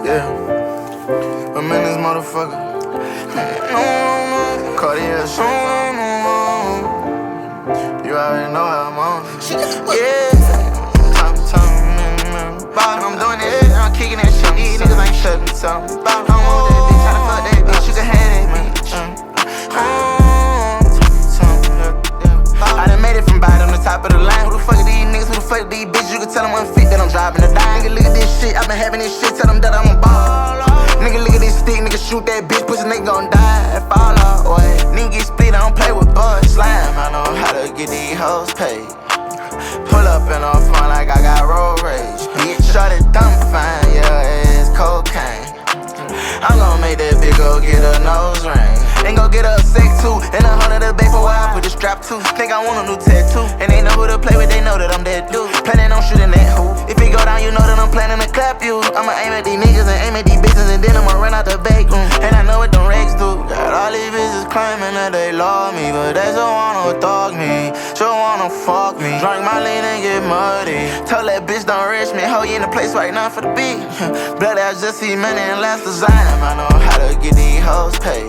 Yeah, I'm in this motherfucker. Cartier shit. You already know how I'm on. Yeah, I'm doing this shit, I'm kicking that shit. These niggas ain't shutting something. I don't want that bitch, tryna fuck that bitch. You can have that bitch. I done made it from bottom to top of the line. Who the fuck are these niggas? Who the fuck are these bitches? You can tell them I'm fit, that I'm driving the dime. Nigga, look at this shit, I been having this shit. Tell them that I'm a ball. Nigga, look at this stick, nigga, shoot that bitch. Pussy nigga gon' die, fall off. Nigga get split, I don't play with bugs. Slime, I know how to get these hoes paid. Pull up and I'm fun like I got road rage. Bitch, shot it dumb fine, yeah, it's cocaine. I'm gon' make that bitch go get a nose ring. Then go get her a sec too, and 100 a bait for where I put the strap to. Think I want a new tattoo, and they know who to play with, they know that I'm that dude. Planning on shooting that hoop. If it go down, you know that I'm planning to clap you. I'ma aim at these niggas and aim at these bitches, and then I'ma run out the back room. And I know what them Rex do. Got all these bitches claiming that they love me, but they just wanna dog me, just wanna fuck me. Drink my lean and get muddy. Tell that bitch don't rush me, hoe you in the place right now for the beat. Blood out just see money and last design. I know how to get these hoes paid.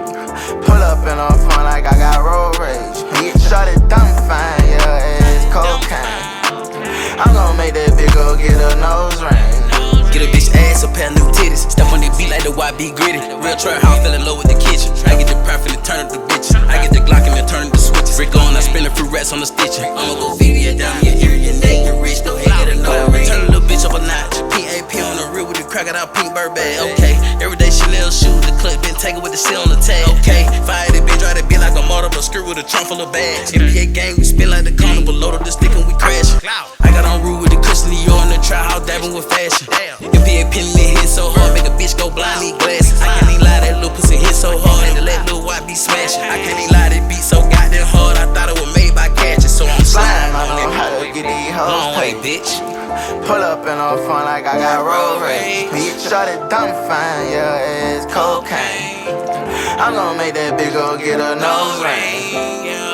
Pull up and I'm fun like I got road rage. Bitch, shot it dumb fine, yeah, it's cocaine. I'm gon' make that bitch go get a nose ring. Get a bitch ass, a pair of new titties. Step on the beat like the YB gritty. Real trap house, fell in love with the kitchen. I get the profit and turn up the bitches. I get the Glock and then turn up the switches. Rick on, I spin a few rats on the stitching. I'ma go VVS down your ear, your neck, your wrist, go ahead, get a no ring. Turn a little bitch up a notch. PAP on the real with the crack out pink bird bag. Okay, everyday Chanel shoes, the clip been taken with the seal on the tag. Okay, fire that bitch, try to be like a model, but skirt with a trunk full of bags. MPA gang, we spin like the carnival, loaded the stick and we crashing. I got on rule with the cushion, you in the try house, dabbing with fashion. MPA pinning it hit so hard, make a bitch go blind, need glasses. I can't even lie, that little pussy hit so hard, and to let little white be smashing. I can't even lie, that beat so goddamn hard, I thought it was made by catching, so I'm slime. I know how to get these hoes Long way, paid. bitch. Pull up and I'm fun like I got road rage. Bitch, shot it dumb fine, yeah, it's cocaine. I'm gon' make that bitch go get a nose ring.